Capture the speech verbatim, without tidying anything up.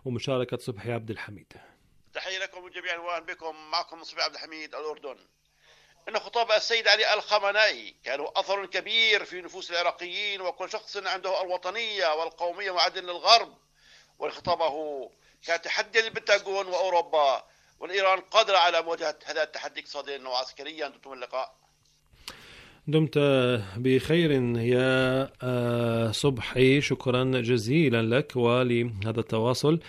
ومشاركة صبحي عبد الحميد. تحية لكم جميعا وأهلا بكم. معكم صبحي عبد الحميد الأردن. إن خطاب السيد علي الخامنئي كانوا أثر كبير في نفوس العراقيين وكل شخص عنده الوطنية والقومية معادن للغرب، وخطابه كان تحدي للبنتاغون وأوروبا، والإيران قادرة على مواجهة هذا التحدي اقتصاديا وعسكريا. دمتم اللقاء. دمت بخير يا صبحي، شكرا جزيلا لك ولهذا التواصل.